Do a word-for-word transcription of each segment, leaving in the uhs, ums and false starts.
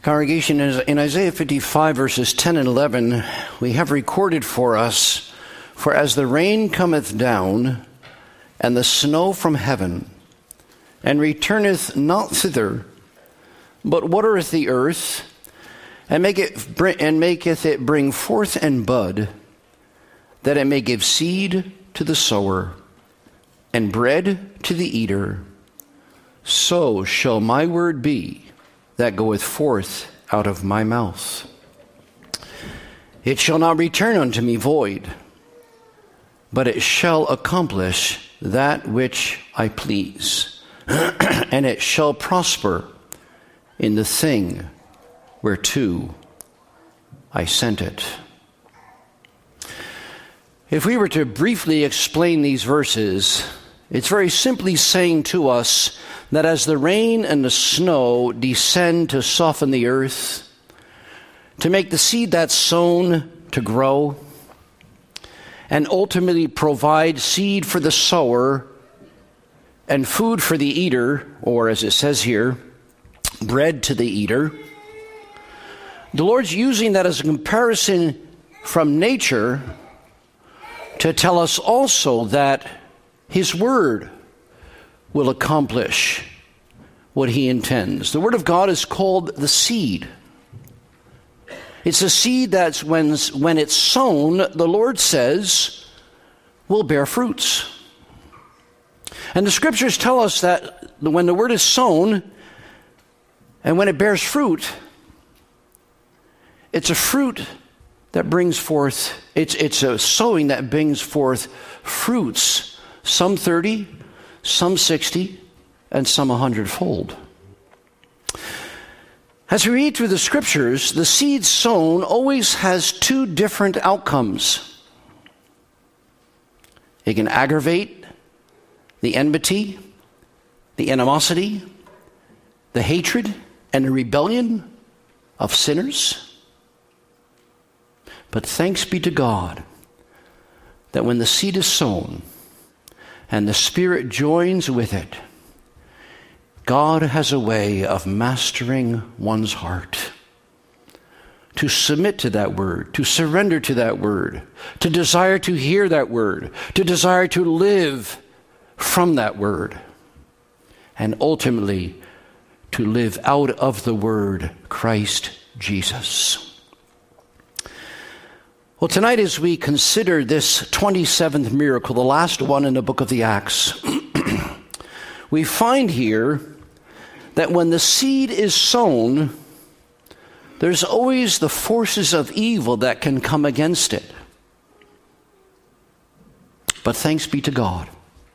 Congregation, in Isaiah fifty-five, verses ten and eleven, we have recorded for us, "For as the rain cometh down, and the snow from heaven, and returneth not thither, but watereth the earth, and make it and maketh it bring forth and bud, that it may give seed to the sower, and bread to the eater, so shall my word be that goeth forth out of my mouth. It shall not return unto me void, but it shall accomplish that which I please, and it shall prosper in the thing whereto I sent it." If we were to briefly explain these verses, it's very simply saying to us that as the rain and the snow descend to soften the earth, to make the seed that's sown to grow, and ultimately provide seed for the sower and food for the eater, or as it says here, bread to the eater, the Lord's using that as a comparison from nature to tell us also that His Word will accomplish what He intends. The Word of God is called the seed. It's a seed that's when, when it's sown, the Lord says, will bear fruits. And the Scriptures tell us that when the Word is sown and when it bears fruit, it's a fruit that brings forth, it's, it's a sowing that brings forth fruits, some thirty, some sixty, and some a hundredfold. As we read through the Scriptures, the seed sown always has two different outcomes. It can aggravate the enmity, the animosity, the hatred, and the rebellion of sinners. But thanks be to God that when the seed is sown and the Spirit joins with it, God has a way of mastering one's heart to submit to that word, to surrender to that word, to desire to hear that word, to desire to live from that word, and ultimately to live out of the word, Christ Jesus. Well, tonight as we consider this twenty-seventh miracle, the last one in the book of the Acts, we find here that when the seed is sown, there's always the forces of evil that can come against it. But thanks be to God,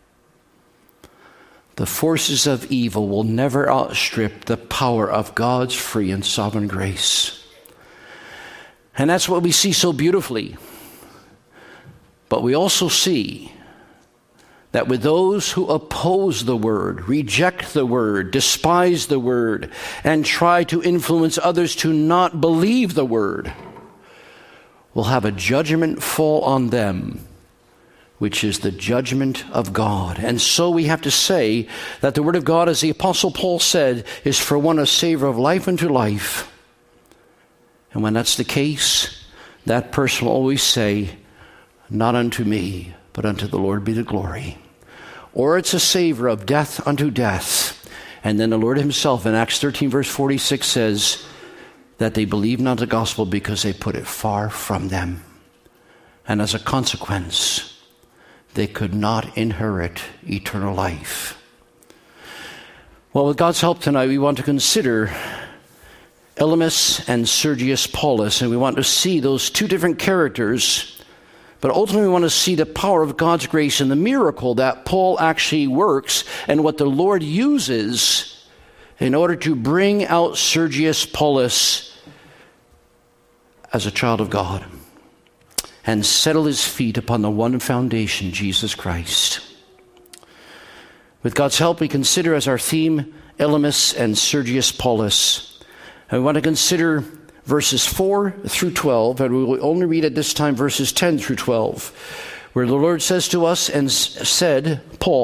the forces of evil will never outstrip the power of God's free and sovereign grace. And that's what we see so beautifully. But we also see that with those who oppose the word, reject the word, despise the word, and try to influence others to not believe the word, will have a judgment fall on them, which is the judgment of God. And so we have to say that the word of God, as the Apostle Paul said, is for one a savor of life unto life. And when that's the case, that person will always say, "Not unto me, but unto the Lord be the glory." Or it's a savor of death unto death. And then the Lord himself in Acts thirteen verse forty-six says that they believe not the gospel because they put it far from them. And as a consequence, they could not inherit eternal life. Well, with God's help tonight, we want to consider Elymas and Sergius Paulus, and we want to see those two different characters, but ultimately we want to see the power of God's grace and the miracle that Paul actually works and what the Lord uses in order to bring out Sergius Paulus as a child of God and settle his feet upon the one foundation, Jesus Christ. With God's help, we consider as our theme Elymas and Sergius Paulus. And we want to consider verses four through twelve, and we will only read at this time verses ten through twelve, where the Lord says to us, "And said, Paul,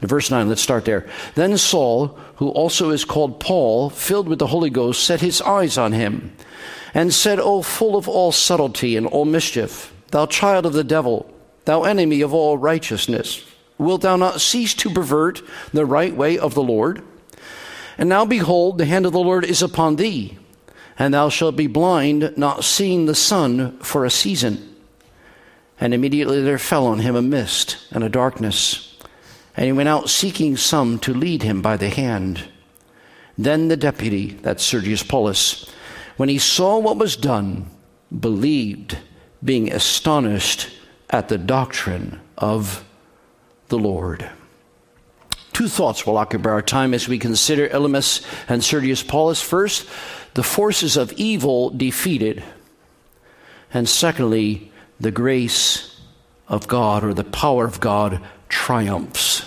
Verse nine, let's start there. Then Saul, who also is called Paul, filled with the Holy Ghost, set his eyes on him, and said, O full of all subtlety and all mischief, thou child of the devil, thou enemy of all righteousness, wilt thou not cease to pervert the right way of the Lord? And now behold, the hand of the Lord is upon thee, and thou shalt be blind, not seeing the sun for a season. And immediately there fell on him a mist and a darkness, and he went out seeking some to lead him by the hand. Then the deputy, that's Sergius Paulus, when he saw what was done, believed, being astonished at the doctrine of the Lord. Two thoughts will occupy our time as we consider Elymas and Sergius Paulus. First, the forces of evil defeated. And secondly, the grace of God, or the power of God, triumphs.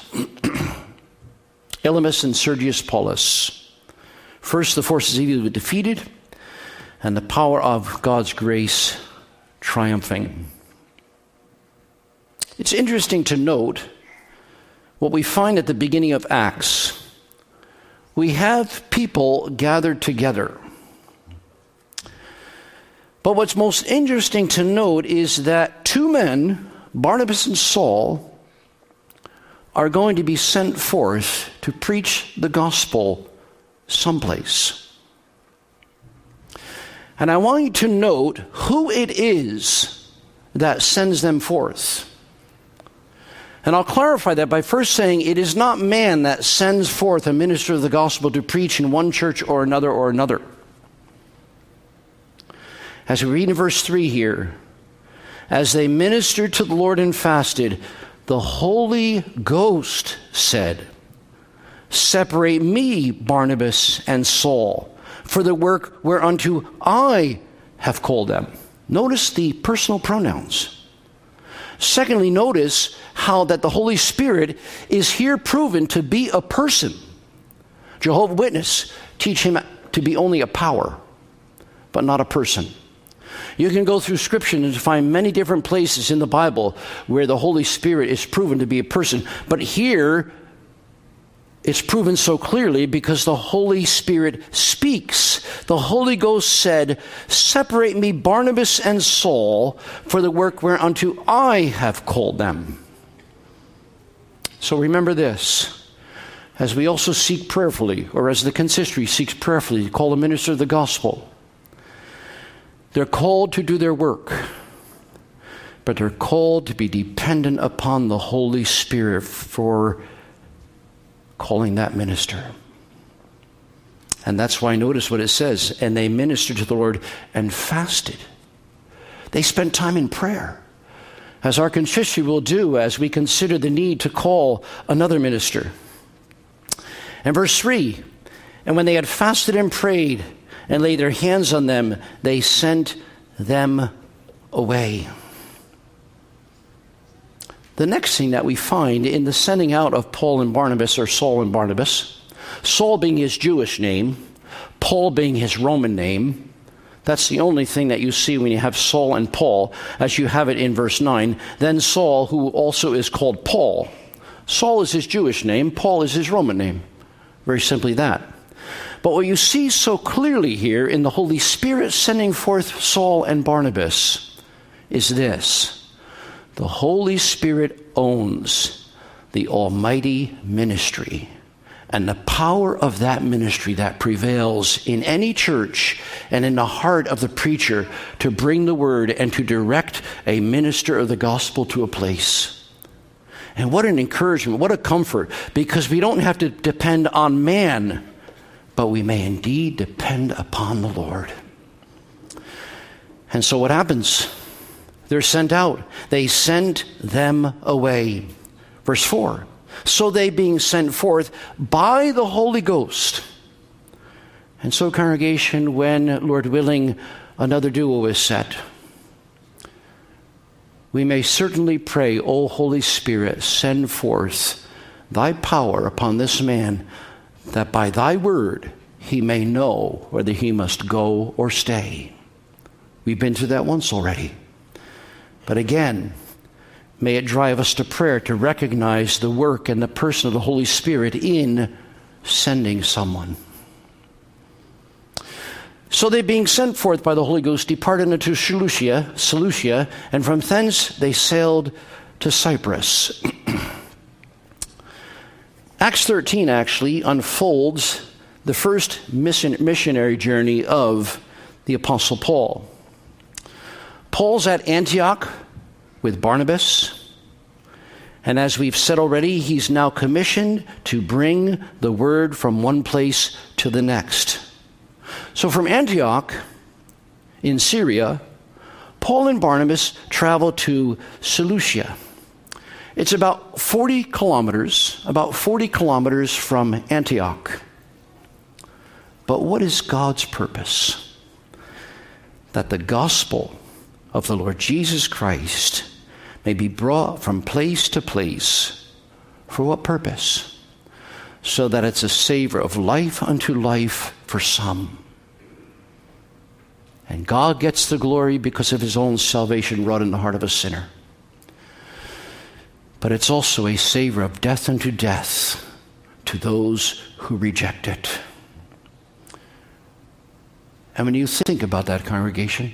Elymas and Sergius Paulus. First, the forces of evil were defeated, and the power of God's grace triumphing. It's interesting to note what we find at the beginning of Acts. We have people gathered together. But what's most interesting to note is that two men, Barnabas and Saul, are going to be sent forth to preach the gospel someplace. And I want you to note who it is that sends them forth. And I'll clarify that by first saying it is not man that sends forth a minister of the gospel to preach in one church or another or another. As we read in verse three here, as they ministered to the Lord and fasted, the Holy Ghost said, Separate me, Barnabas and Saul, for the work whereunto I have called them. Notice the personal pronouns. Secondly, notice how that the Holy Spirit is here proven to be a person. Jehovah's Witnesses teach him to be only a power, but not a person. You can go through Scripture and find many different places in the Bible where the Holy Spirit is proven to be a person. But here, it's proven so clearly because the Holy Spirit speaks. The Holy Ghost said, Separate me, Barnabas and Saul, for the work whereunto I have called them. So remember this. As we also seek prayerfully, or as the consistory seeks prayerfully to call a minister of the gospel, they're called to do their work, but they're called to be dependent upon the Holy Spirit for calling that minister. And that's why notice what it says, and they ministered to the Lord and fasted. They spent time in prayer, as our consistory will do as we consider the need to call another minister. And verse three, and when they had fasted and prayed, and laid their hands on them, they sent them away. The next thing that we find in the sending out of Paul and Barnabas, or Saul and Barnabas, Saul being his Jewish name, Paul being his Roman name, that's the only thing that you see when you have Saul and Paul, as you have it in verse nine. Then Saul, who also is called Paul. Saul is his Jewish name, Paul is his Roman name. Very simply that. But what you see so clearly here in the Holy Spirit sending forth Saul and Barnabas is this. The Holy Spirit owns the almighty ministry and the power of that ministry that prevails in any church and in the heart of the preacher to bring the word and to direct a minister of the gospel to a place. And what an encouragement, what a comfort, because we don't have to depend on man, but we may indeed depend upon the Lord. And so what happens? They're sent out. They sent them away. Verse four. So they being sent forth by the Holy Ghost. And so, congregation, when, Lord willing, another duo is set, we may certainly pray, O Holy Spirit, send forth thy power upon this man, that by thy word he may know whether he must go or stay. We've been through that once already. But again, May it drive us to prayer to recognize the work and the person of the Holy Spirit in sending someone. So they, being sent forth by the Holy Ghost, departed into Seleucia, Seleucia, and from thence they sailed to Cyprus. Acts thirteen actually unfolds the first mission, missionary journey of the Apostle Paul. Paul's at Antioch with Barnabas, and as we've said already, he's now commissioned to bring the word from one place to the next. So from Antioch in Syria, Paul and Barnabas travel to Seleucia. It's about forty kilometers, about forty kilometers from Antioch. But what is God's purpose? That the gospel of the Lord Jesus Christ may be brought from place to place. For what purpose? So that it's a savor of life unto life for some. And God gets the glory because of his own salvation wrought in the heart of a sinner. But it's also a savor of death unto death to those who reject it. And when you think about that, congregation,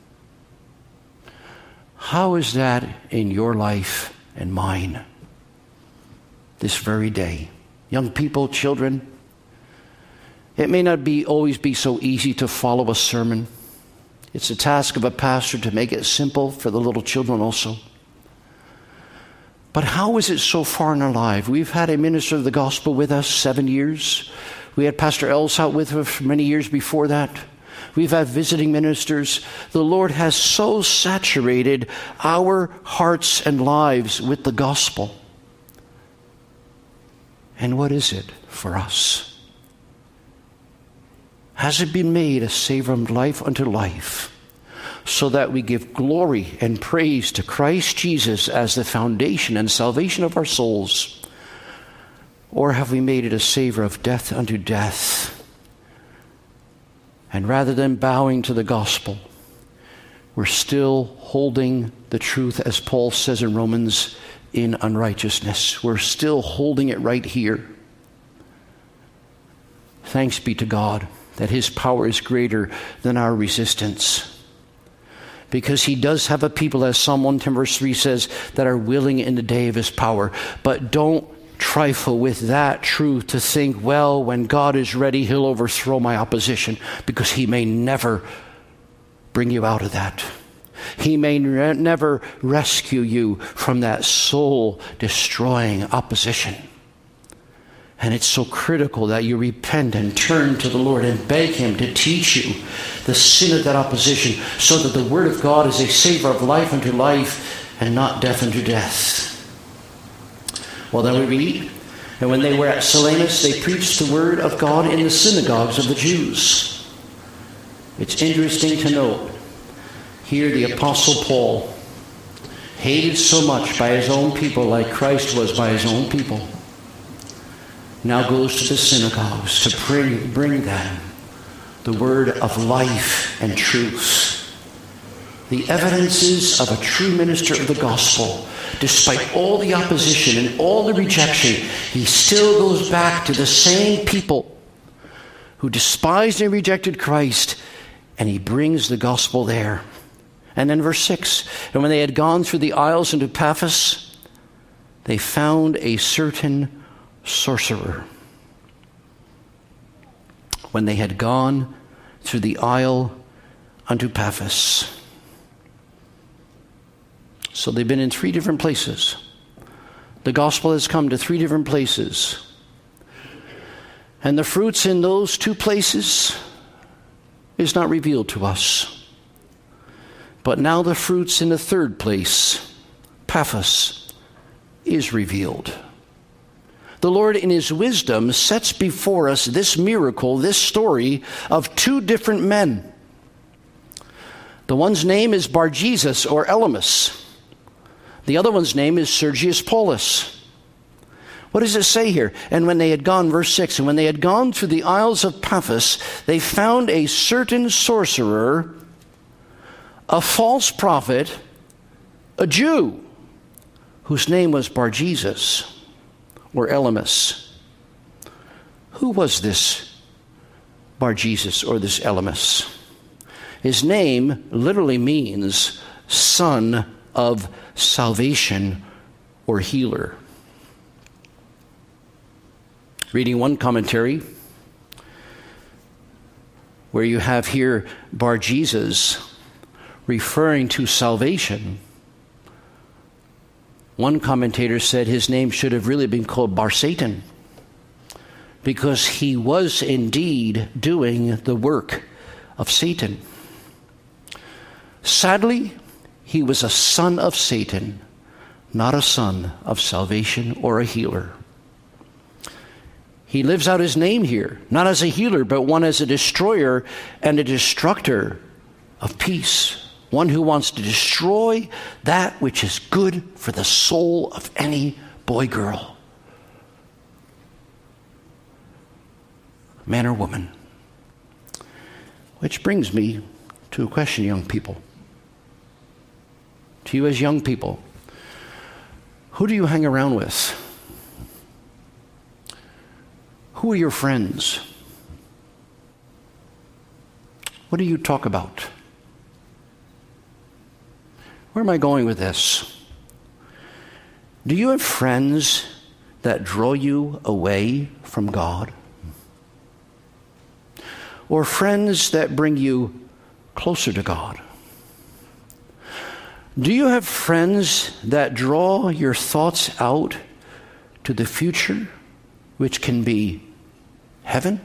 how is that in your life and mine this very day? Young people, children, it may not be always be so easy to follow a sermon. It's a task of a pastor to make it simple for the little children also. But how is it so far in our life? We've had a minister of the gospel with us seven years. We had Pastor Elshout with us for many years before that. We've had visiting ministers. The Lord has so saturated our hearts and lives with the gospel. And what is it for us? Has it been made a savor of life unto life, so that we give glory and praise to Christ Jesus as the foundation and salvation of our souls? Or have we made it a savor of death unto death? And rather than bowing to the gospel, we're still holding the truth, as Paul says in Romans, in unrighteousness. We're still holding it right here. Thanks be to God that his power is greater than our resistance. Because he does have a people, as Psalm one ten verse three says, that are willing in the day of his power. But don't trifle with that truth to think, well, when God is ready, he'll overthrow my opposition, because he may never bring you out of that. He may re- never rescue you from that soul-destroying opposition. And it's so critical that you repent and turn to the Lord and beg him to teach you the sin of that opposition, so that the word of God is a savor of life unto life and not death unto death. Well, then we read, and when they were at Salamis, they preached the word of God in the synagogues of the Jews. It's interesting to note here the Apostle Paul, hated so much by his own people like Christ was by his own people, now goes to the synagogues to bring, bring them the word of life and truth. The evidences of a true minister of the gospel. Despite all the opposition and all the rejection, he still goes back to the same people who despised and rejected Christ, and he brings the gospel there. And then verse six, and when they had gone through the isles into Paphos, they found a certain sorcerer. When they had gone through the isle unto Paphos. So they've been in three different places. The gospel has come to three different places. And the fruits in those two places is not revealed to us. But now the fruits in the third place, Paphos, is revealed. The Lord in his wisdom sets before us this miracle, this story of two different men. The one's name is Bar-Jesus or Elymas. The other one's name is Sergius Paulus. What does it say here? And when they had gone, verse six, and when they had gone through the isles of Paphos, they found a certain sorcerer, a false prophet, a Jew, whose name was Bar-Jesus, or Elymas. Who was this Bar-Jesus, or this Elymas? His name literally means son of salvation or healer. Reading one commentary, where you have here Bar-Jesus referring to salvation, one commentator said his name should have really been called Bar-Satan, because he was indeed doing the work of Satan. Sadly, he was a son of Satan, not a son of salvation or a healer. He lives out his name here, not as a healer, but one as a destroyer and a destructor of peace. One who wants to destroy that which is good for the soul of any boy, girl, man or woman. Which brings me to a question, young people. To you as young people, who do you hang around with? Who are your friends? What do you talk about? Where am I going with this? Do you have friends that draw you away from God? Or friends that bring you closer to God? Do you have friends that draw your thoughts out to the future, which can be heaven,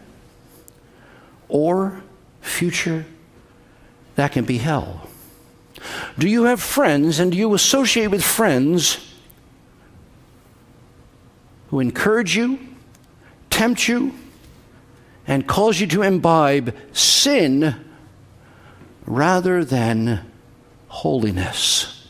or future that can be hell? Do you have friends, and do you associate with friends who encourage you, tempt you, and cause you to imbibe sin rather than holiness?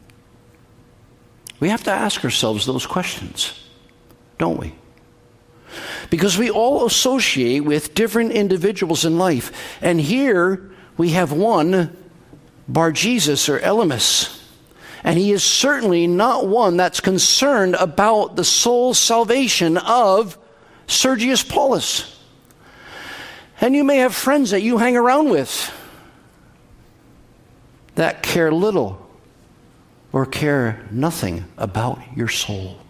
We have to ask ourselves those questions, don't we? Because we all associate with different individuals in life. And here we have one, Bar-Jesus or Elymas. And he is certainly not one that's concerned about the soul salvation of Sergius Paulus. And you may have friends that you hang around with that care little or care nothing about your soul.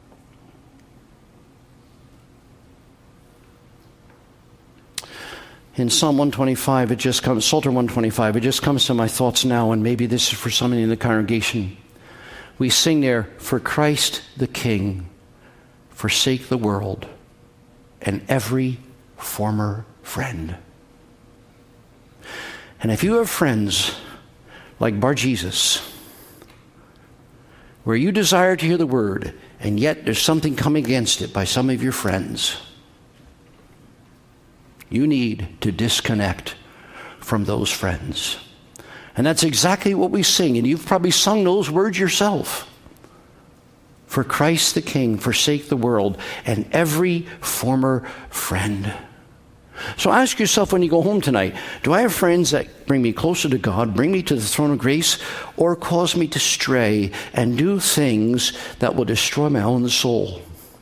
In Psalm one twenty-five, it just comes, Psalter one twenty-five, it just comes to my thoughts now, and maybe this is for somebody in the congregation. We sing there, "For Christ the King, forsake the world, and every former friend." And if you have friends like Bar-Jesus, where you desire to hear the word, and yet there's something coming against it by some of your friends, you need to disconnect from those friends. And that's exactly what we sing. And you've probably sung those words yourself. For Christ the King, forsake the world, and every former friend. So ask yourself when you go home tonight, do I have friends that bring me closer to God, bring me to the throne of grace, or cause me to stray and do things that will destroy my own soul?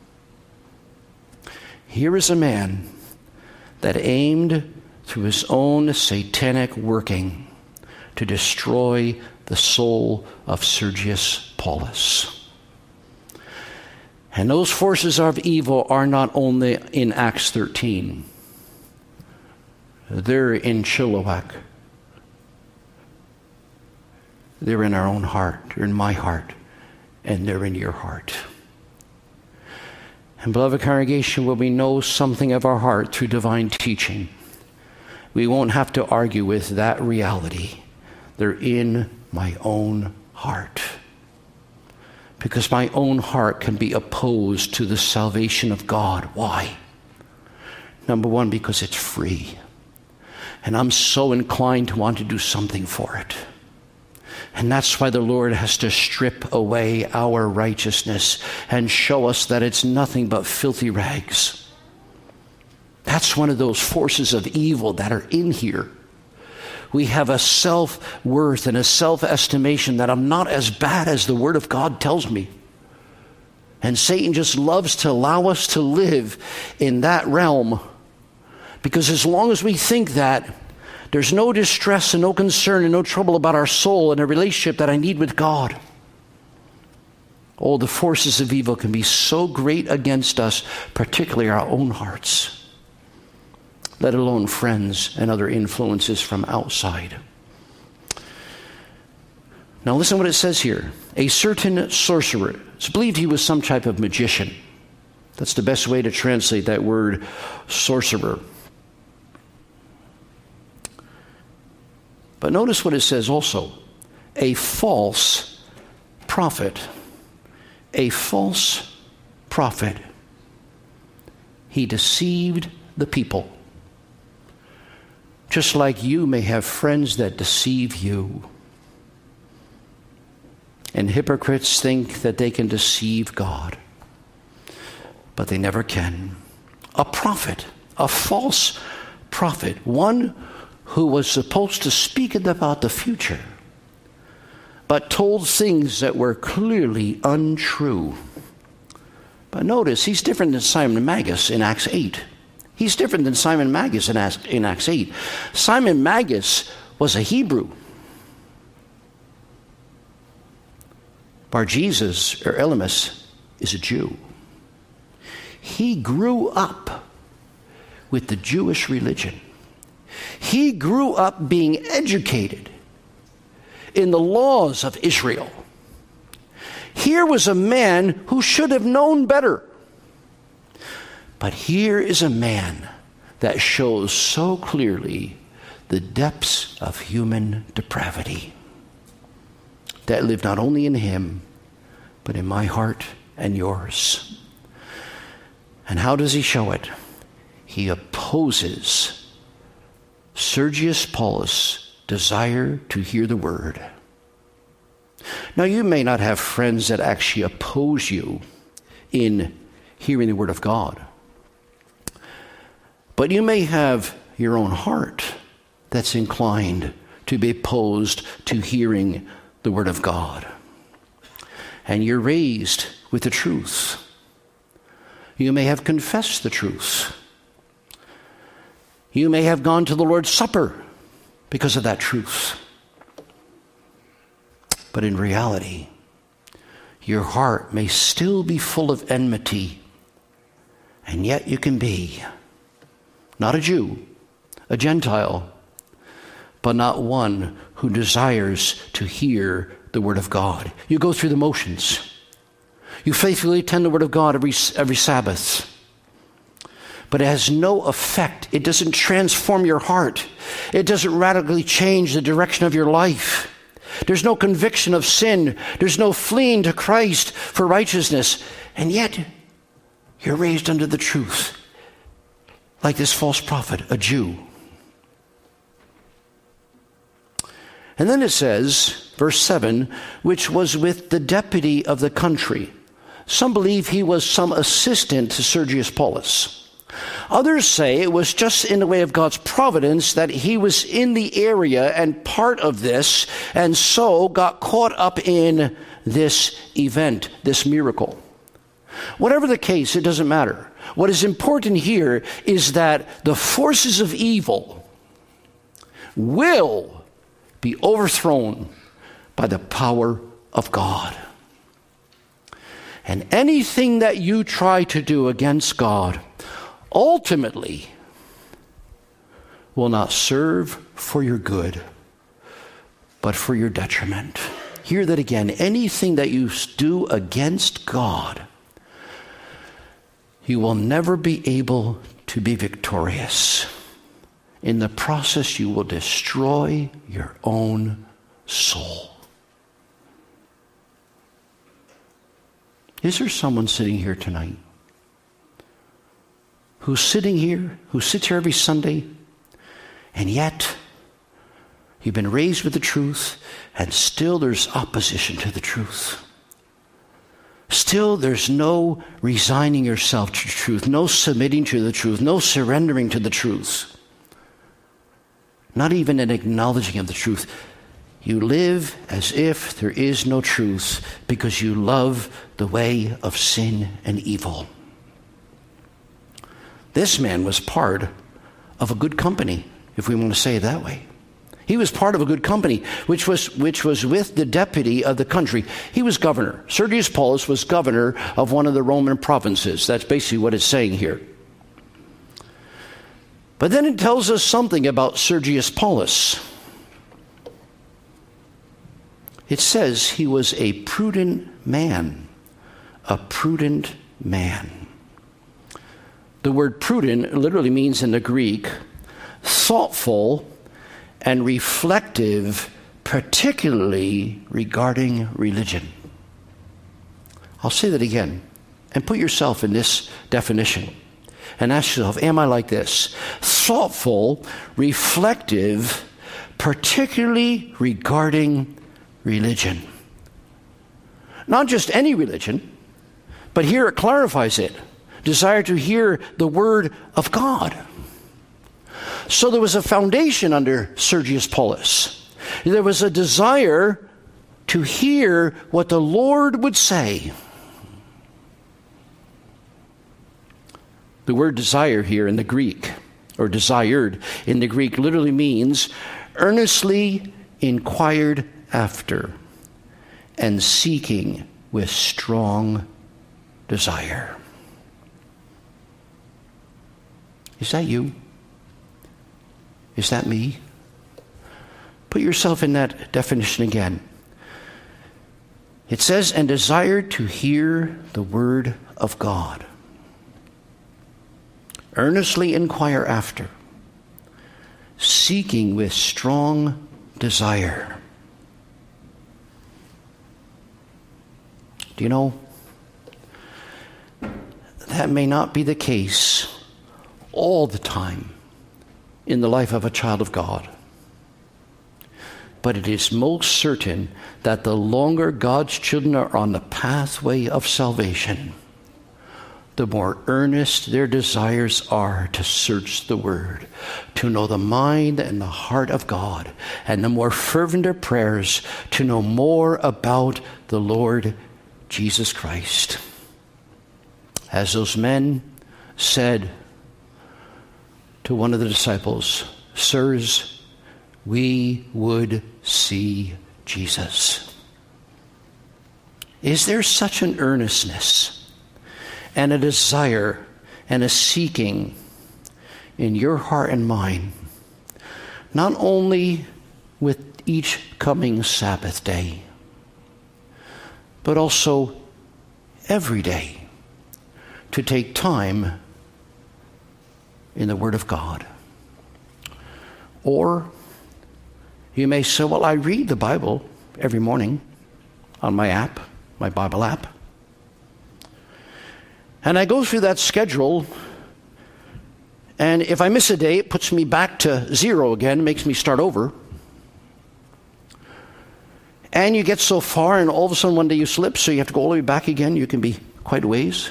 Here is a man that aimed through his own satanic working to destroy the soul of Sergius Paulus. And those forces of evil are not only in Acts thirteen. They're in Chilliwack. They're in our own heart. They're in my heart. And they're in your heart. And beloved congregation, when we know something of our heart through divine teaching, we won't have to argue with that reality. They're in my own heart. Because my own heart can be opposed to the salvation of God. Why? Number one, because it's free. And I'm so inclined to want to do something for it. And that's why the Lord has to strip away our righteousness and show us that it's nothing but filthy rags. That's one of those forces of evil that are in here. We have a self-worth and a self-estimation that I'm not as bad as the Word of God tells me. And Satan just loves to allow us to live in that realm. Because as long as we think that, there's no distress and no concern and no trouble about our soul and a relationship that I need with God. Oh, the forces of evil can be so great against us, particularly our own hearts, let alone friends and other influences from outside. Now listen what it says here. A certain sorcerer. It's believed he was some type of magician. That's the best way to translate that word, sorcerer. But notice what it says also. A false prophet. A false prophet. He deceived the people. Just like you may have friends that deceive you. And hypocrites think that they can deceive God. But they never can. A prophet, a false prophet, one who was supposed to speak about the future, but told things that were clearly untrue. But notice, he's different than Simon Magus in Acts eight. He's different than Simon Magus in Acts eight. Simon Magus was a Hebrew. Bar Jesus, or Elymas, is a Jew. He grew up with the Jewish religion. He grew up being educated in the laws of Israel. Here was a man who should have known better. But here is a man that shows so clearly the depths of human depravity that live not only in him, but in my heart and yours. And how does he show it? He opposes Sergius Paulus' desire to hear the word. Now, you may not have friends that actually oppose you in hearing the word of God, but you may have your own heart that's inclined to be opposed to hearing the word of God. And you're raised with the truth. You may have confessed the truth. You may have gone to the Lord's Supper because of that truth. But in reality, your heart may still be full of enmity, and yet you can be not a Jew, a Gentile, but not one who desires to hear the word of God. You go through the motions. You faithfully attend the word of God every, every Sabbath. But it has no effect. It doesn't transform your heart. It doesn't radically change the direction of your life. There's no conviction of sin. There's no fleeing to Christ for righteousness. And yet, you're raised under the truth. Like this false prophet, a Jew. And then it says, verse seven, which was with the deputy of the country. Some believe he was some assistant to Sergius Paulus. Others say it was just in the way of God's providence that he was in the area and part of this, and so got caught up in this event, this miracle. Whatever the case, it doesn't matter. What is important here is that the forces of evil will be overthrown by the power of God. And anything that you try to do against God ultimately will not serve for your good, but for your detriment. Hear that again. Anything that you do against God, you will never be able to be victorious. In the process, you will destroy your own soul. Is there someone sitting here tonight who's sitting here, who sits here every Sunday, and yet you've been raised with the truth, and still there's opposition to the truth? Still there's no resigning yourself to the truth, no submitting to the truth, no surrendering to the truth, not even an acknowledging of the truth. You live as if there is no truth because you love the way of sin and evil. This man was part of a good company, if we want to say it that way. He was part of a good company, which was which was with the deputy of the country. He was governor. Sergius Paulus was governor of one of the Roman provinces. That's basically what it's saying here. But then it tells us something about Sergius Paulus. It says he was a prudent man. A prudent man. The word prudent literally means in the Greek, thoughtful and reflective, particularly regarding religion. I'll say that again, and put yourself in this definition and ask yourself, am I like this? Thoughtful, reflective, particularly regarding religion. Not just any religion, but here it clarifies it. Desire to hear the word of God. So there was a foundation under Sergius Paulus. There was a desire to hear what the Lord would say. The word desire here in the Greek, or desired in the Greek, literally means earnestly inquired after and seeking with strong desire. Is that you? Is that me? Put yourself in that definition again. It says, and desired to hear the word of God. Earnestly inquire after, seeking with strong desire. Do you know, that may not be the case all the time in the life of a child of God. But it is most certain that the longer God's children are on the pathway of salvation, the more earnest their desires are to search the Word, to know the mind and the heart of God, and the more fervent their prayers to know more about the Lord Jesus Christ. As those men said to one of the disciples, sirs, we would see Jesus. Is there such an earnestness and a desire and a seeking in your heart and mind, not only with each coming Sabbath day, but also every day to take time in the Word of God? Or you may say, well, I read the Bible every morning on my app, my Bible app. And I go through that schedule, and if I miss a day, it puts me back to zero again, makes me start over. And you get so far, and all of a sudden one day you slip, so you have to go all the way back again. You can be quite a ways.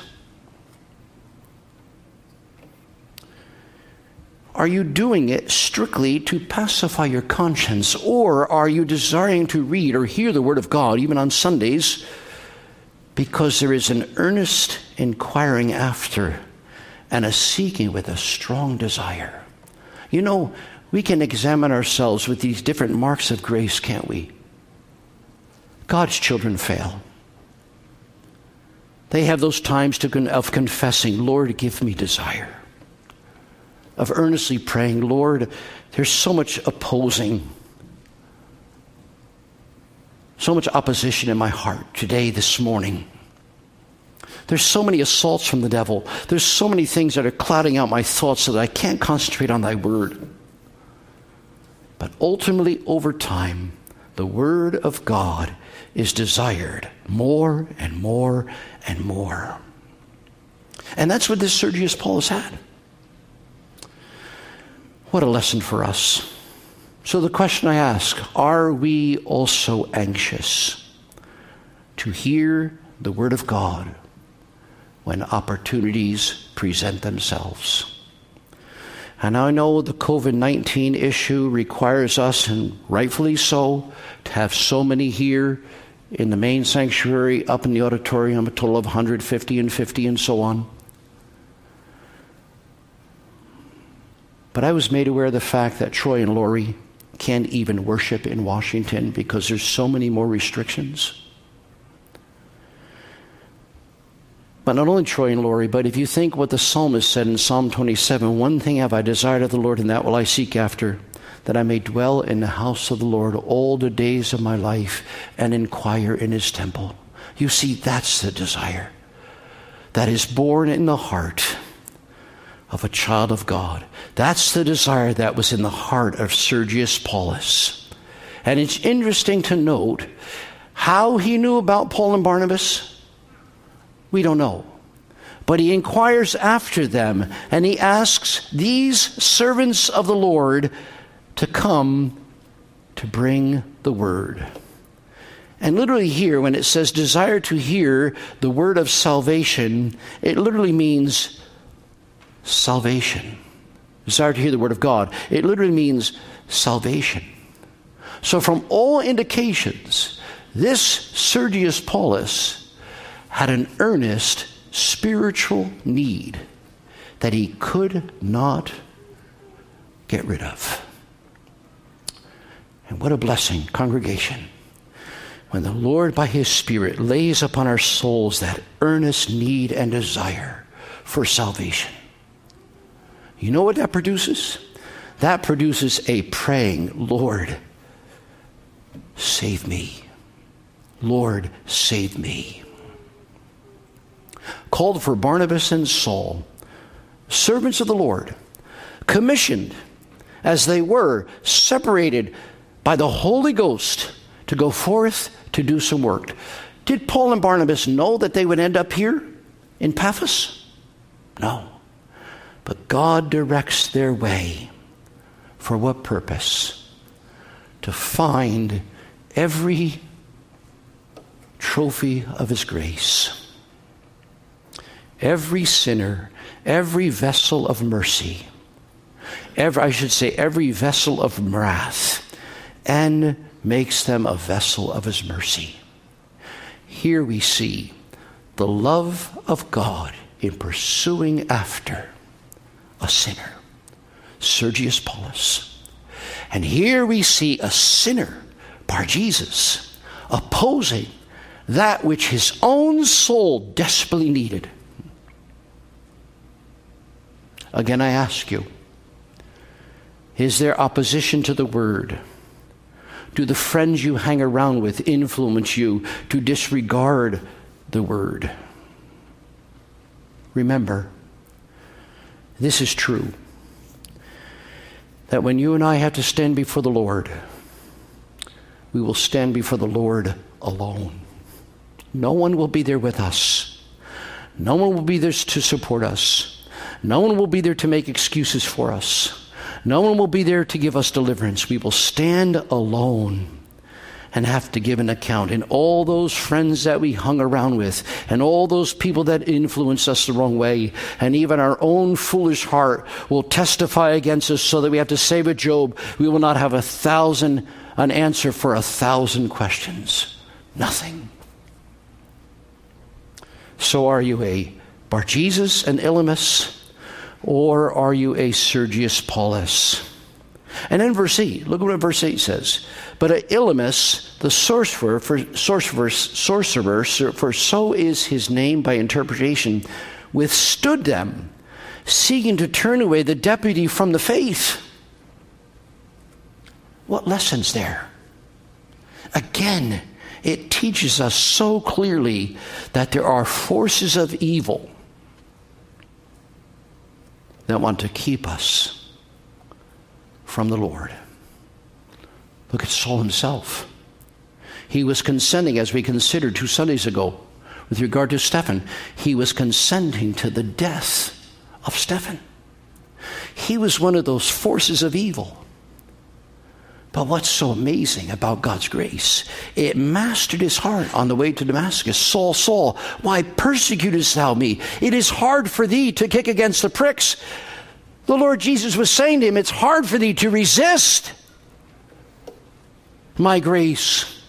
Are you doing it strictly to pacify your conscience, or are you desiring to read or hear the Word of God, even on Sundays, because there is an earnest inquiring after and a seeking with a strong desire? You know, we can examine ourselves with these different marks of grace, can't we? God's children fail. They have those times to con- of confessing, Lord, give me desire. Of earnestly praying, Lord, there's so much opposing, so much opposition in my heart today, this morning. There's so many assaults from the devil. There's so many things that are clouding out my thoughts so that I can't concentrate on thy word. But ultimately, over time, the word of God is desired more and more and more. And that's what this Sergius Paulus had. What a lesson for us. So the question I ask, are we also anxious to hear the word of God when opportunities present themselves? And I know the covid nineteen issue requires us, and rightfully so, to have so many here in the main sanctuary, up in the auditorium, a total of one hundred fifty and fifty and so on. But I was made aware of the fact that Troy and Lori can't even worship in Washington because there's so many more restrictions. But not only Troy and Lori, but if you think what the psalmist said in Psalm twenty-seven, one thing have I desired of the Lord, and that will I seek after, that I may dwell in the house of the Lord all the days of my life and inquire in his temple. You see, that's the desire that is born in the heart of a child of God. That's the desire that was in the heart of Sergius Paulus. And it's interesting to note how he knew about Paul and Barnabas. We don't know. But he inquires after them, and he asks these servants of the Lord to come to bring the word. And literally here, when it says desire to hear the word of salvation, it literally means salvation. Desire to hear the word of God. It literally means salvation. So from all indications, this Sergius Paulus had an earnest spiritual need that he could not get rid of. And what a blessing, congregation, when the Lord by his Spirit lays upon our souls that earnest need and desire for salvation. You know what that produces? That produces a praying, Lord, save me. Lord, save me. Called for Barnabas and Saul, servants of the Lord, commissioned as they were, separated by the Holy Ghost to go forth to do some work. Did Paul and Barnabas know that they would end up here in Paphos? No. But God directs their way. For what purpose? To find every trophy of his grace. Every sinner, every vessel of mercy, every, I should say every vessel of wrath, and makes them a vessel of his mercy. Here we see the love of God in pursuing after a sinner, Sergius Paulus. And here we see a sinner, Bar-Jesus, opposing that which his own soul desperately needed. Again, I ask you, is there opposition to the word? Do the friends you hang around with influence you to disregard the word? Remember, this is true, that when you and I have to stand before the Lord, we will stand before the Lord alone. No one will be there with us. No one will be there to support us. No one will be there to make excuses for us. No one will be there to give us deliverance. We will stand alone and have to give an account. And all those friends that we hung around with, and all those people that influenced us the wrong way, and even our own foolish heart will testify against us, so that we have to say with Job, we will not have a thousand, an answer for a thousand questions. Nothing. So are you a Bar-Jesus and Elymas, or are you a Sergius Paulus? And then verse eight, look at what verse eight says. But Elymas, the sorcerer, for sorcerer, sorcerer, for so is his name by interpretation, withstood them, seeking to turn away the deputy from the faith. What lessons there? Again, it teaches us so clearly that there are forces of evil that want to keep us from the Lord. Look at Saul himself. He was consenting, as we considered two Sundays ago, with regard to Stephen. He was consenting to the death of Stephen. He was one of those forces of evil. But what's so amazing about God's grace? It mastered his heart on the way to Damascus. Saul, Saul, why persecutest thou me? It is hard for thee to kick against the pricks. The Lord Jesus was saying to him, it's hard for thee to resist my grace.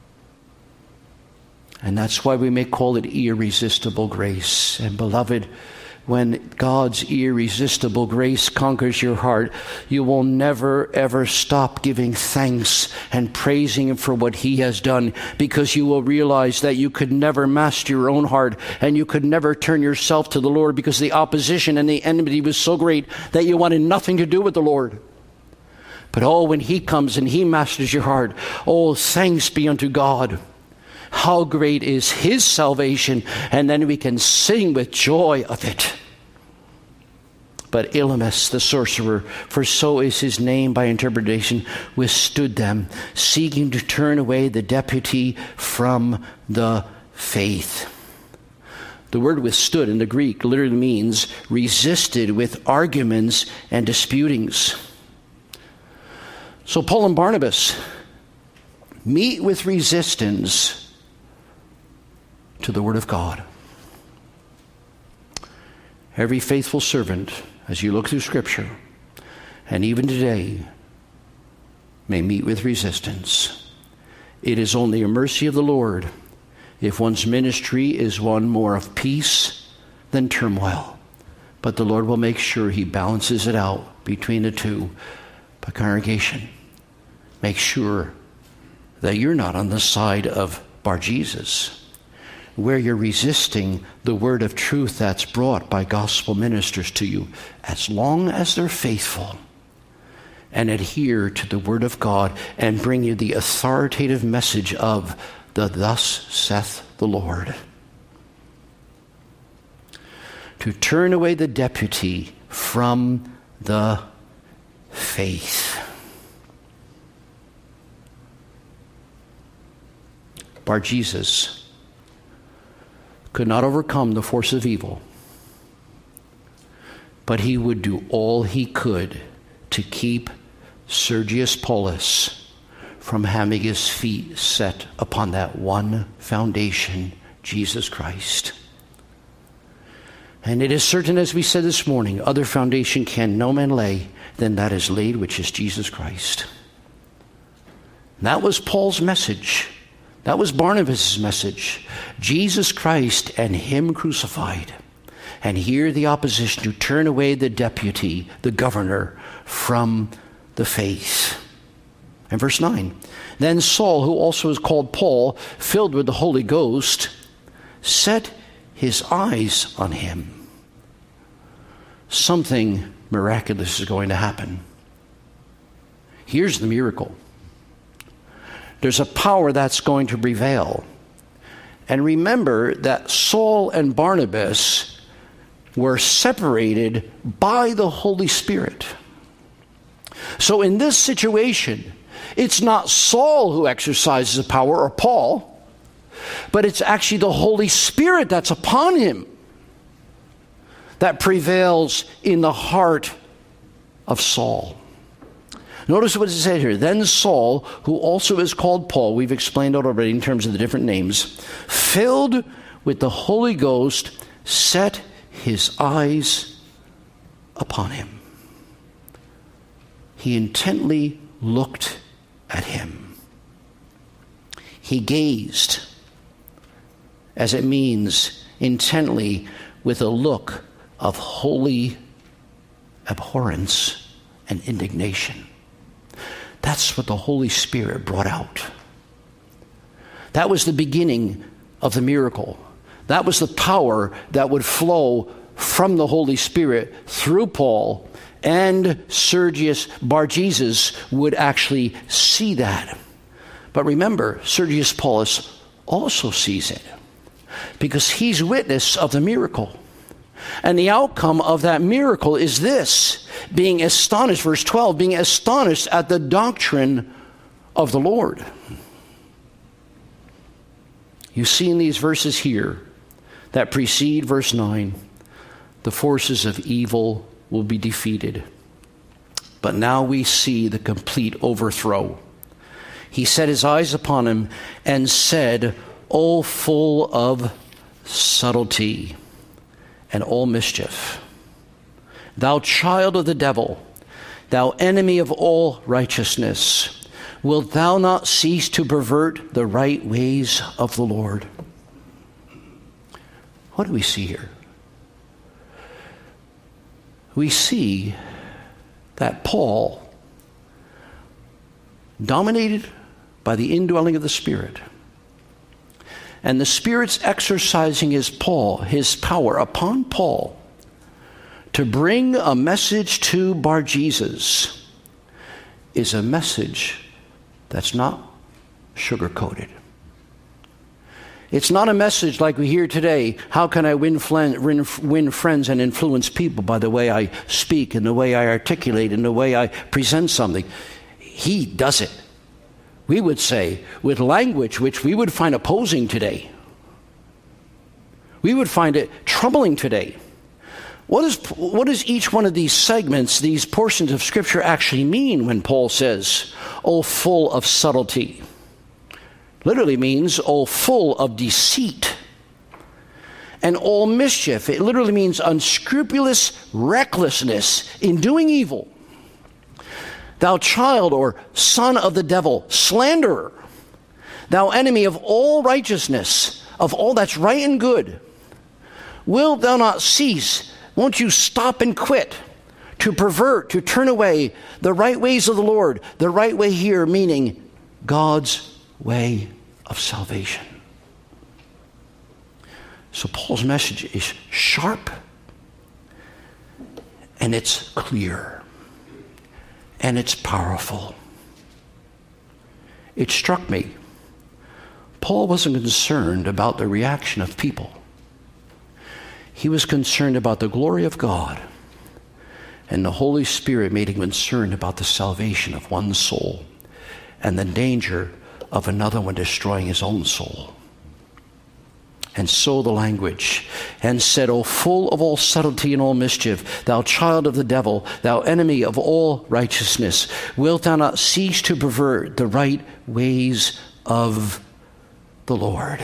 And that's why we may call it irresistible grace. And beloved, when God's irresistible grace conquers your heart, you will never, ever stop giving thanks and praising Him for what He has done, because you will realize that you could never master your own heart, and you could never turn yourself to the Lord, because the opposition and the enmity was so great that you wanted nothing to do with the Lord. But oh, when He comes and He masters your heart, oh, thanks be unto God. How great is His salvation, and then we can sing with joy of it. But Elymas, the sorcerer, for so is his name by interpretation, withstood them, seeking to turn away the deputy from the faith. The word withstood in the Greek literally means resisted with arguments and disputings. So Paul and Barnabas meet with resistance to the Word of God. Every faithful servant, as you look through Scripture, and even today, may meet with resistance. It is only a mercy of the Lord if one's ministry is one more of peace than turmoil. But the Lord will make sure He balances it out between the two. But congregation, make sure that you're not on the side of Bar-Jesus, where you're resisting the word of truth that's brought by gospel ministers to you, as long as they're faithful and adhere to the word of God and bring you the authoritative message of the thus saith the Lord. To turn away the deputy from the faith. Bar-Jesus could not overcome the force of evil, but he would do all he could to keep Sergius Paulus from having his feet set upon that one foundation, Jesus Christ. And it is certain, as we said this morning, other foundation can no man lay than that is laid, which is Jesus Christ. That was Paul's message. That was Barnabas' message. Jesus Christ and Him crucified. And here the opposition to turn away the deputy, the governor, from the faith. And verse nine. Then Saul, who also is called Paul, filled with the Holy Ghost, set his eyes on him. Something miraculous is going to happen. Here's the miracle. There's a power that's going to prevail. And remember that Saul and Barnabas were separated by the Holy Spirit. So in this situation, it's not Saul who exercises the power, or Paul, but it's actually the Holy Spirit that's upon him that prevails in the heart of Saul. Notice what it said here. Then Saul, who also is called Paul, we've explained it already in terms of the different names, filled with the Holy Ghost, set his eyes upon him. He intently looked at him. He gazed, as it means intently, with a look of holy abhorrence and indignation. That's what the Holy Spirit brought out. That was the beginning of the miracle. That was the power that would flow from the Holy Spirit through Paul, and Sergius Bar-Jesus would actually see that. But remember, Sergius Paulus also sees it, because he's witness of the miracle. And the outcome of that miracle is this: being astonished, verse twelve, being astonished at the doctrine of the Lord. You see in these verses here that precede verse nine, the forces of evil will be defeated. But now we see the complete overthrow. He set his eyes upon him and said, O full of subtlety and all mischief. thou child of the devil, thou enemy of all righteousness, wilt thou not cease to pervert the right ways of the Lord? What do we see here? We see that Paul, dominated by the indwelling of the Spirit, and the Spirit's exercising his Paul, his power upon Paul to bring a message to Bar-Jesus, is a message that's not sugar-coated. It's not a message like we hear today, how can I win, flen, win friends and influence people by the way I speak and the way I articulate and the way I present something. He does it, we would say, with language which we would find opposing today. We would find it troubling today. What, is, what does each one of these segments, these portions of Scripture actually mean when Paul says, "Oh, full of subtlety"? Literally means, "Oh, full of deceit." And "all mischief." It literally means unscrupulous recklessness in doing evil. Thou child or son of the devil, slanderer. Thou enemy of all righteousness, of all that's right and good. Wilt thou not cease? Won't you stop and quit to pervert, to turn away the right ways of the Lord? The right way here meaning God's way of salvation. So Paul's message is sharp and it's clear and it's powerful. It struck me, Paul wasn't concerned about the reaction of people. He was concerned about the glory of God, and the Holy Spirit made him concerned about the salvation of one soul and the danger of another one destroying his own soul. And so the language, and said, "O full of all subtlety and all mischief, thou child of the devil, thou enemy of all righteousness, wilt thou not cease to pervert the right ways of the Lord?"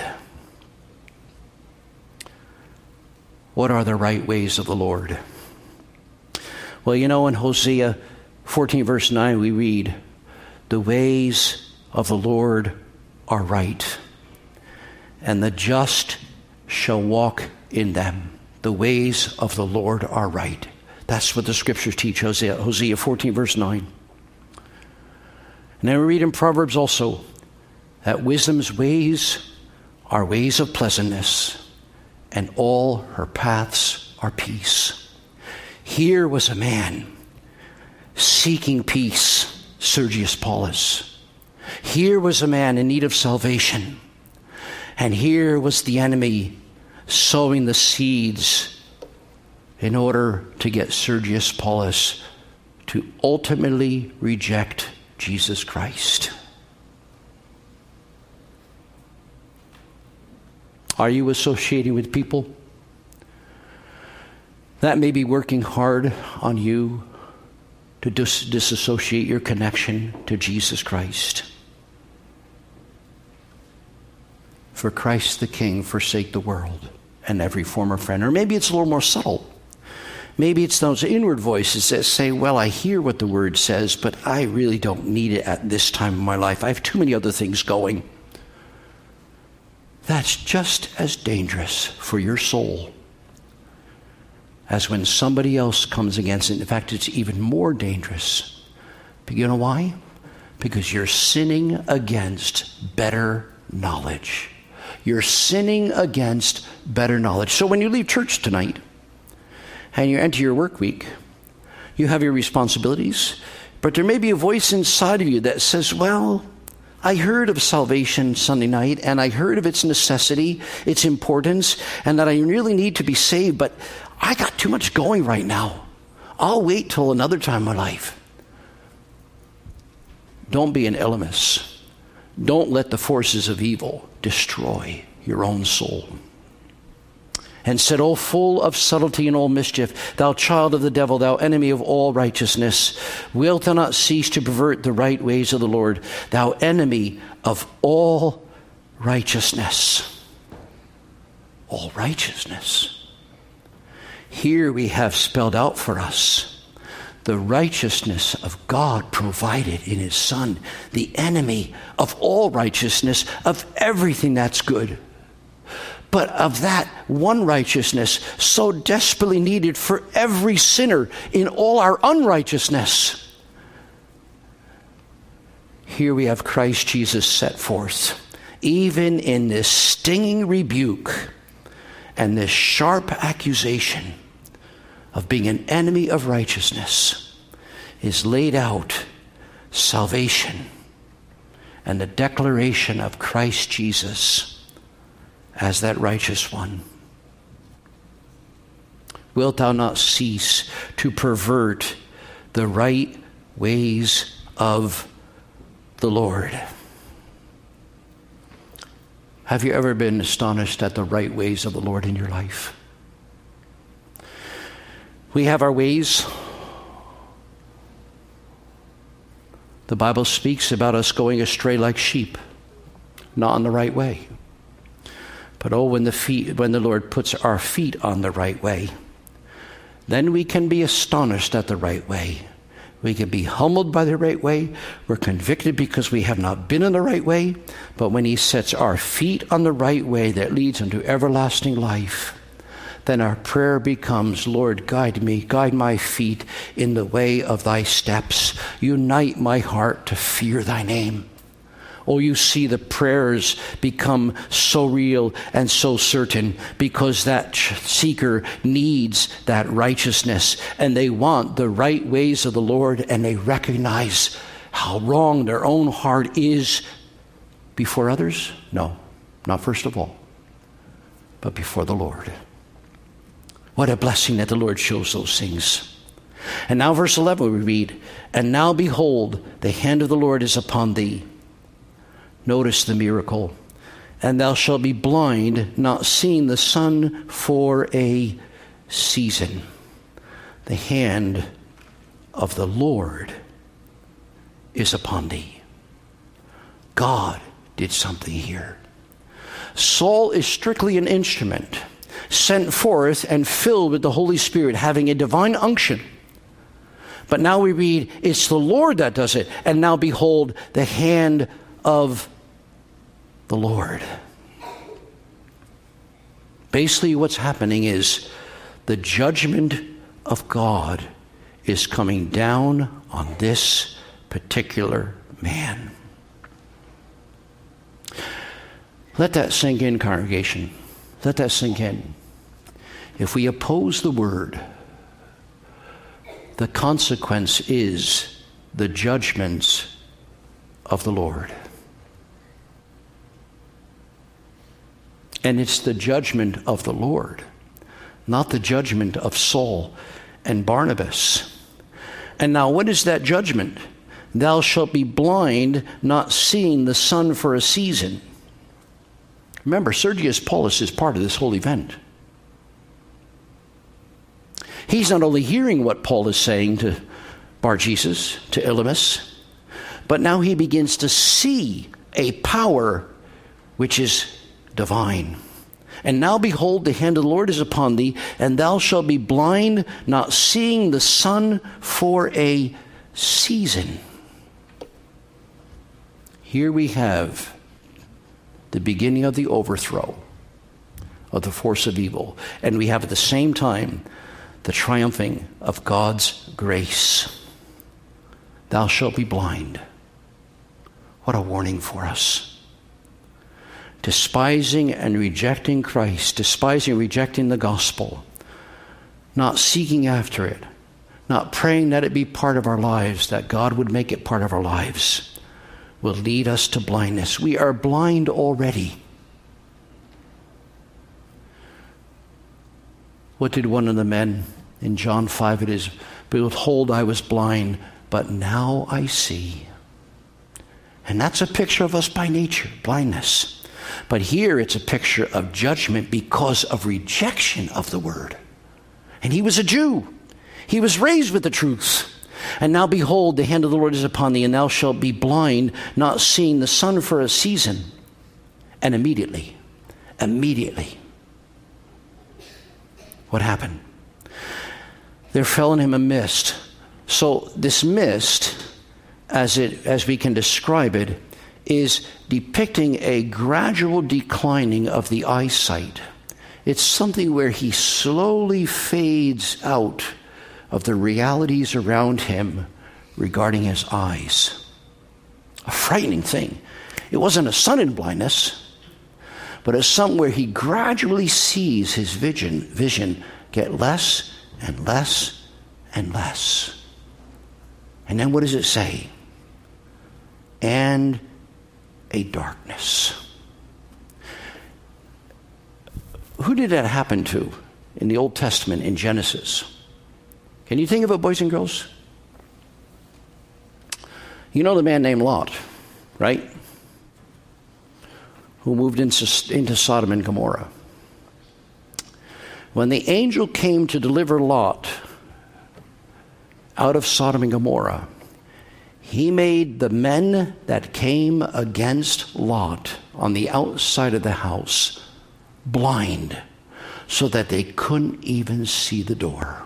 What are the right ways of the Lord? Well, you know, in Hosea fourteen, verse nine, we read, "The ways of the Lord are right, and the just shall walk in them." The ways of the Lord are right. That's what the Scriptures teach, Hosea, Hosea fourteen, verse nine. And then we read in Proverbs also that wisdom's ways are ways of pleasantness, and all her paths are peace. Here was a man seeking peace, Sergius Paulus. Here was a man in need of salvation. And here was the enemy sowing the seeds in order to get Sergius Paulus to ultimately reject Jesus Christ. Are you associating with people that may be working hard on you to dis- disassociate your connection to Jesus Christ? For Christ the King forsake the world and every former friend. Or maybe it's a little more subtle. Maybe it's those inward voices that say, well, I hear what the word says, but I really don't need it at this time in my life. I have too many other things going. That's just as dangerous for your soul as when somebody else comes against it. In fact, it's even more dangerous. But you know why? Because you're sinning against better knowledge. You're sinning against better knowledge. So when you leave church tonight and you enter your work week, you have your responsibilities, but there may be a voice inside of you that says, well, I heard of salvation Sunday night, and I heard of its necessity, its importance, and that I really need to be saved, but I got too much going right now. I'll wait till another time in my life. Don't be an Elymas. Don't let the forces of evil destroy your own soul. And said, O full of subtlety and all mischief, thou child of the devil, thou enemy of all righteousness, wilt thou not cease to pervert the right ways of the Lord, thou enemy of all righteousness? All righteousness. Here we have spelled out for us the righteousness of God provided in his Son, the enemy of all righteousness, of everything that's good. But of that one righteousness so desperately needed for every sinner in all our unrighteousness. Here we have Christ Jesus set forth, even in this stinging rebuke and this sharp accusation of being an enemy of righteousness, is laid out salvation and the declaration of Christ Jesus as that righteous one. Wilt thou not cease to pervert the right ways of the Lord? Have you ever been astonished at the right ways of the Lord in your life? We have our ways. The Bible speaks about us going astray like sheep, not on the right way. But oh, when the feet, when the Lord puts our feet on the right way, then we can be astonished at the right way. We can be humbled by the right way. We're convicted because we have not been in the right way. But when he sets our feet on the right way that leads unto everlasting life, then our prayer becomes, Lord, guide me, guide my feet in the way of thy steps. Unite my heart to fear thy name. Oh, you see, the prayers become so real and so certain because that seeker needs that righteousness, and they want the right ways of the Lord, and they recognize how wrong their own heart is before others. No, not first of all, but before the Lord. What a blessing that the Lord shows those things. And now verse eleven we read, and now behold, the hand of the Lord is upon thee. Notice the miracle. And thou shalt be blind, not seeing the sun for a season. The hand of the Lord is upon thee. God did something here. Saul is strictly an instrument, sent forth and filled with the Holy Spirit, having a divine unction. But now we read, it's the Lord that does it. And now behold, the hand of the Lord. Basically, what's happening is the judgment of God is coming down on this particular man. Let that sink in, congregation. Let that sink in. If we oppose the word, the consequence is the judgments of the Lord. And it's the judgment of the Lord, not the judgment of Saul and Barnabas. And now what is that judgment? Thou shalt be blind, not seeing the sun for a season. Remember, Sergius Paulus is part of this whole event. He's not only hearing what Paul is saying to Bar-Jesus, to Elymas, but now he begins to see a power which is divine. And now behold, the hand of the Lord is upon thee, and thou shalt be blind, not seeing the sun for a season. Here we have the beginning of the overthrow of the force of evil. And we have at the same time the triumphing of God's grace. Thou shalt be blind. What a warning for us. Despising and rejecting Christ, despising and rejecting the gospel, not seeking after it, not praying that it be part of our lives, that God would make it part of our lives, will lead us to blindness. We are blind already. What did one of the men in John five, it is, behold, I was blind, but now I see. And that's a picture of us by nature, blindness. But here it's a picture of judgment because of rejection of the word. And he was a Jew. He was raised with the truth. And now behold, the hand of the Lord is upon thee, and thou shalt be blind, not seeing the sun for a season. And immediately, immediately, what happened? there fell on him a mist. So this mist, as it as we can describe it, is depicting a gradual declining of the eyesight. It's something where he slowly fades out of the realities around him regarding his eyes. A frightening thing. It wasn't a sudden blindness, but it's something where he gradually sees his vision, vision get less and less and less. And then what does it say? And a darkness. Who did that happen to in the Old Testament in Genesis? Can you think of it, boys and girls? You know the man named Lot, right? Who moved into, into Sodom and Gomorrah. When the angel came to deliver Lot out of Sodom and Gomorrah, he made the men that came against Lot on the outside of the house blind, so that they couldn't even see the door.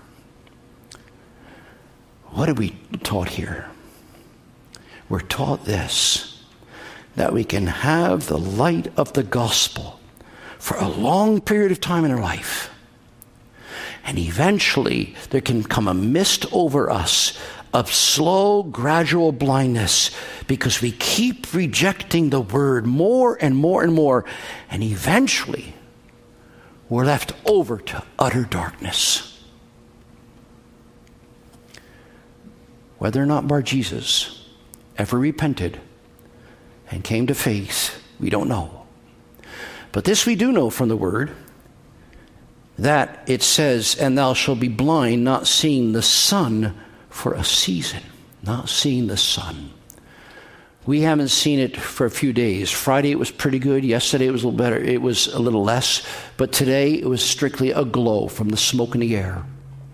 What are we taught here? We're taught this, that we can have the light of the gospel for a long period of time in our life. And eventually there can come a mist over us of slow, gradual blindness because we keep rejecting the word more and more and more. And eventually we're left over to utter darkness. Whether or not Bar-Jesus ever repented and came to faith, we don't know. But this we do know from the word, that it says, and thou shalt be blind, not seeing the sun for a season. Not seeing the sun. We haven't seen it for a few days. Friday it was pretty good. Yesterday it was a little better. It was a little less. But today it was strictly a glow from the smoke in the air.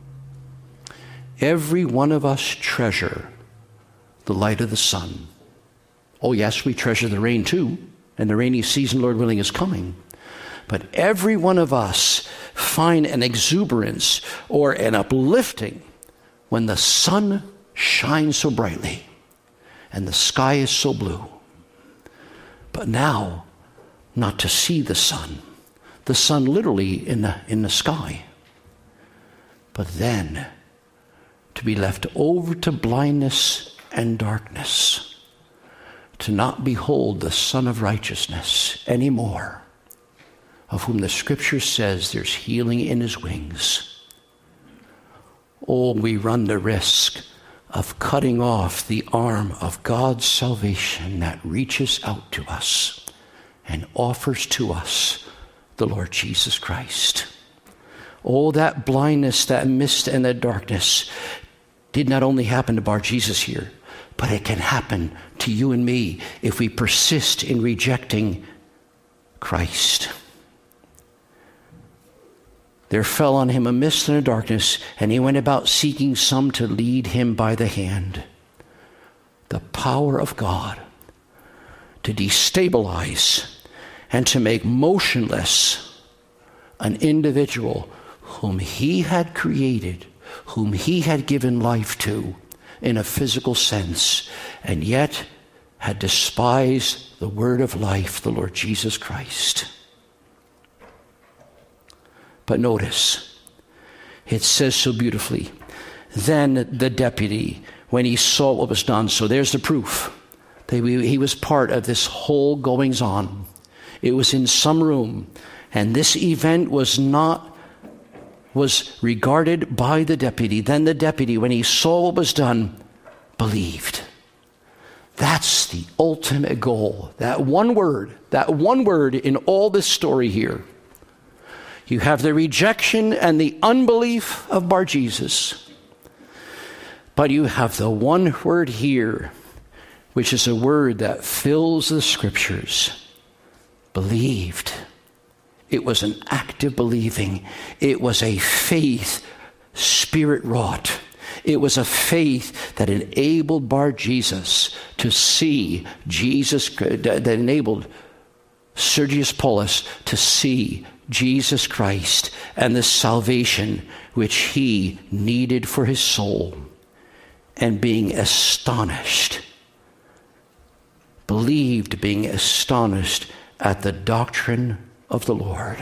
Every one of us treasure the light of the sun. Oh yes, we treasure the rain too. And the rainy season, Lord willing, is coming. But every one of us find an exuberance or an uplifting when the sun shines so brightly and the sky is so blue. But now, not to see the sun, the sun literally in the, in the sky, but then to be left over to blindness and darkness, to not behold the Son of Righteousness anymore, of whom the Scripture says there's healing in his wings. Oh, we run the risk of cutting off the arm of God's salvation that reaches out to us and offers to us the Lord Jesus Christ. Oh, that blindness, that mist, and that darkness did not only happen to Bar-Jesus here, but it can happen to you and me if we persist in rejecting Christ. There fell on him a mist and a darkness, and he went about seeking some to lead him by the hand. The power of God to destabilize and to make motionless an individual whom he had created, whom he had given life to in a physical sense, and yet had despised the word of life, the Lord Jesus Christ. But notice, it says so beautifully, then the deputy, when he saw what was done, so there's the proof that he was part of this whole goings on. It was in some room, and this event was not, was regarded by the deputy. Then the deputy, when he saw what was done, believed. That's the ultimate goal. That one word, that one word in all this story here. You have the rejection and the unbelief of Bar-Jesus. But you have the one word here, which is a word that fills the Scriptures. Believed. It was an act of believing. It was a faith, Spirit-wrought. It was a faith that enabled Bar-Jesus to see Jesus, that enabled Sergius Paulus to see Jesus Christ and the salvation which he needed for his soul, and being astonished, believed, being astonished at the doctrine of the Lord.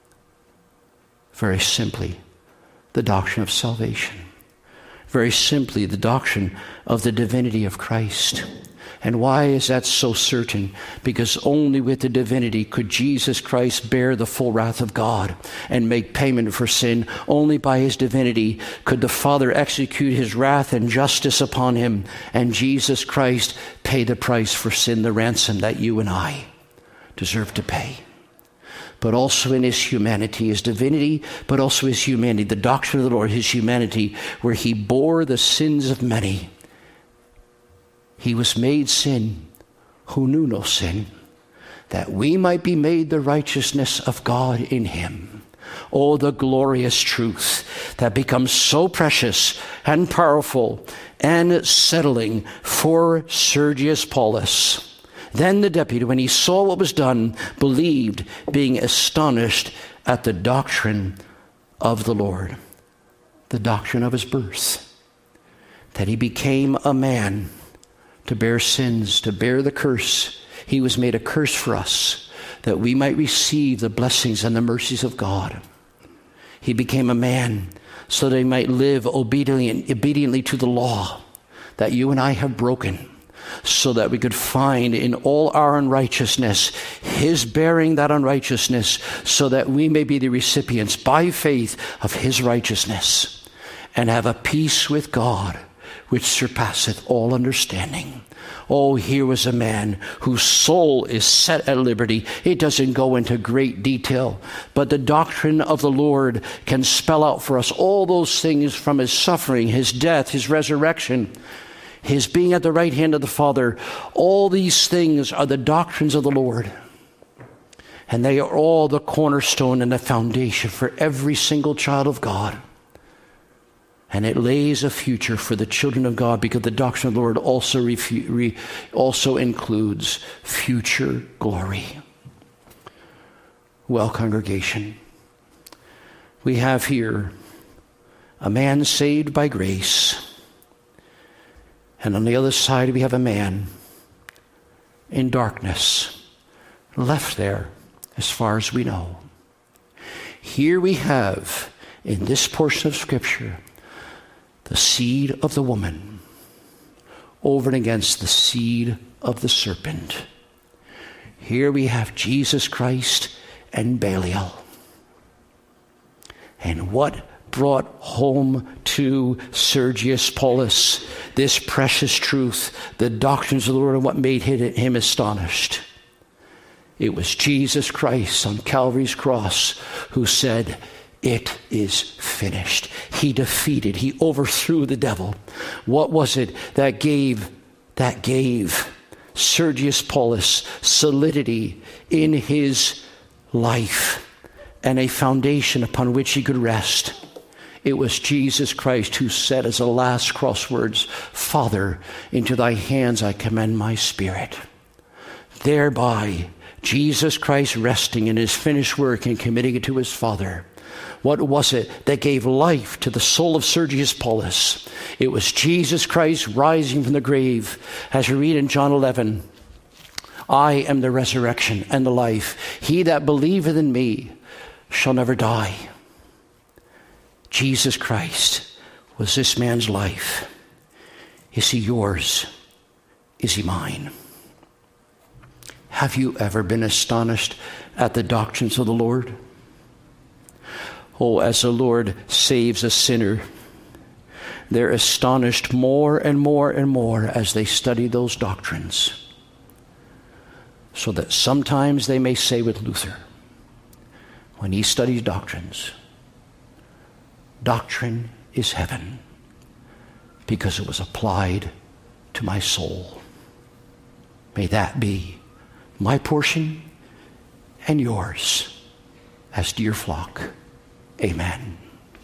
Very simply, the doctrine of salvation. Very simply, the doctrine of the divinity of Christ. And why is that so certain? Because only with the divinity could Jesus Christ bear the full wrath of God and make payment for sin. Only by his divinity could the Father execute his wrath and justice upon him, and Jesus Christ pay the price for sin, the ransom that you and I deserve to pay. But also in his humanity, his divinity, but also his humanity, the doctrine of the Lord, his humanity, where he bore the sins of many. He was made sin who knew no sin, that we might be made the righteousness of God in him. Oh, the glorious truth that becomes so precious and powerful and settling for Sergius Paulus. Then the deputy, when he saw what was done, believed, being astonished at the doctrine of the Lord, the doctrine of his birth, that he became a man to bear sins, to bear the curse. He was made a curse for us, that we might receive the blessings and the mercies of God. He became a man so that he might live obediently, obediently to the law that you and I have broken, so that we could find in all our unrighteousness his bearing that unrighteousness, so that we may be the recipients by faith of his righteousness, and have a peace with God which surpasseth all understanding. Oh, here was a man whose soul is set at liberty. It doesn't go into great detail, but the doctrine of the Lord can spell out for us all those things, from his suffering, his death, his resurrection, his being at the right hand of the Father. All these things are the doctrines of the Lord. And they are all the cornerstone and the foundation for every single child of God. And it lays a future for the children of God, because the doctrine of the Lord also, refu- re- also includes future glory. Well, congregation, we have here a man saved by grace. And on the other side, we have a man in darkness, left there as far as we know. Here we have, in this portion of Scripture, the seed of the woman over and against the seed of the serpent. Here we have Jesus Christ and Belial. And what brought home to Sergius Paulus this precious truth, the doctrines of the Lord, and what made him astonished? It was Jesus Christ on Calvary's cross who said, "It is finished." He defeated, he overthrew the devil. What was it that gave, that gave Sergius Paulus solidity in his life and a foundation upon which he could rest? It was Jesus Christ who said as the last crosswords, "Father, into thy hands I commend my spirit." Thereby, Jesus Christ resting in his finished work and committing it to his Father. What was it that gave life to the soul of Sergius Paulus? It was Jesus Christ rising from the grave. As we read in John eleven, "I am the resurrection and the life. He that believeth in me shall never die." Jesus Christ was this man's life. Is he yours? Is he mine? Have you ever been astonished at the doctrines of the Lord? Oh, as the Lord saves a sinner, they're astonished more and more and more as they study those doctrines. So that sometimes they may say with Luther, when he studies doctrines, doctrine is heaven, because it was applied to my soul. May that be my portion and yours as dear flock. Amen.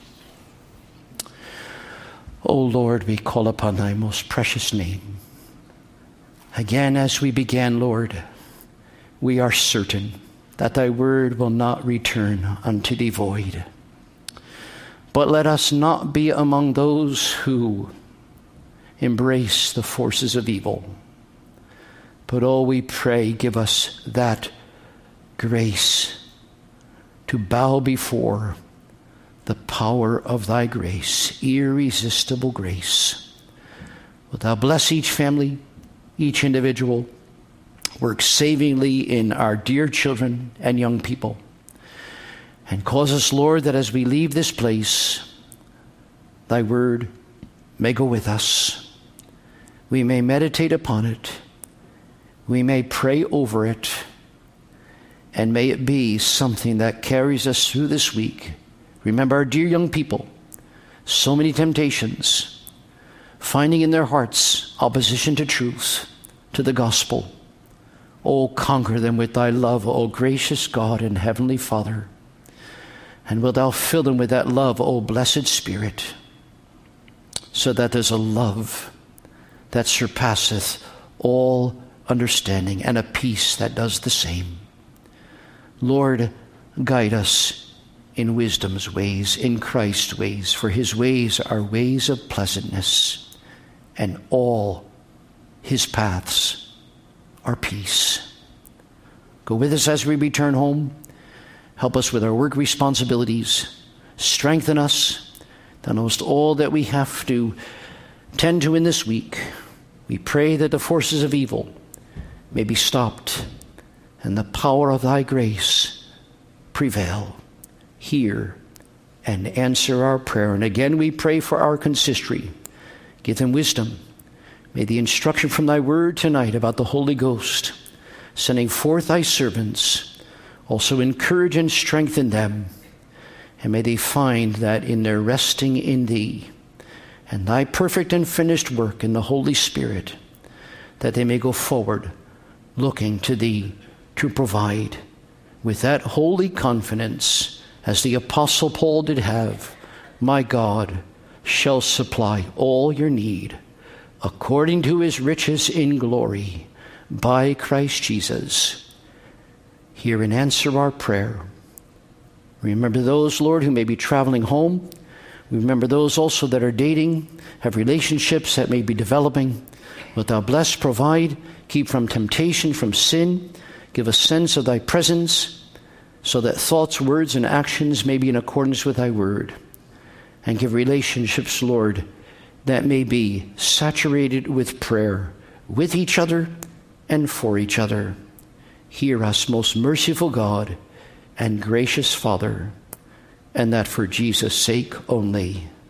O Lord, we call upon thy most precious name. Again, as we began, Lord, we are certain that thy word will not return unto thee void. But let us not be among those who embrace the forces of evil. But oh, we pray, give us that grace to bow before the power of thy grace, irresistible grace. Wilt thou bless each family, each individual, work savingly in our dear children and young people, and cause us, Lord, that as we leave this place, thy word may go with us. We may meditate upon it. We may pray over it. And may it be something that carries us through this week. Remember our dear young people, so many temptations, finding in their hearts opposition to truth, to the gospel. Oh, conquer them with thy love, O gracious God and heavenly Father. And wilt thou fill them with that love, O blessed Spirit, so that there's a love that surpasseth all understanding and a peace that does the same. Lord, guide us in wisdom's ways, in Christ's ways, for his ways are ways of pleasantness, and all his paths are peace. Go with us as we return home. Help us with our work responsibilities. Strengthen us. Thou knowest all that we have to tend to in this week. We pray that the forces of evil may be stopped and the power of thy grace prevail. Hear and answer our prayer. And again we pray for our consistory. Give them wisdom. May the instruction from thy word tonight about the Holy Ghost, sending forth thy servants, also encourage and strengthen them. And may they find that in their resting in thee and thy perfect and finished work in the Holy Spirit, that they may go forward looking to thee to provide with that holy confidence, as the Apostle Paul did have, my God shall supply all your need according to his riches in glory by Christ Jesus. Hear and answer our prayer. Remember those, Lord, who may be traveling home. Remember those also that are dating, have relationships that may be developing. Wilt thou bless, provide, keep from temptation, from sin. Give a sense of thy presence, so that thoughts, words, and actions may be in accordance with thy word. And give relationships, Lord, that may be saturated with prayer, with each other and for each other. Hear us, most merciful God and gracious Father, and that for Jesus' sake only.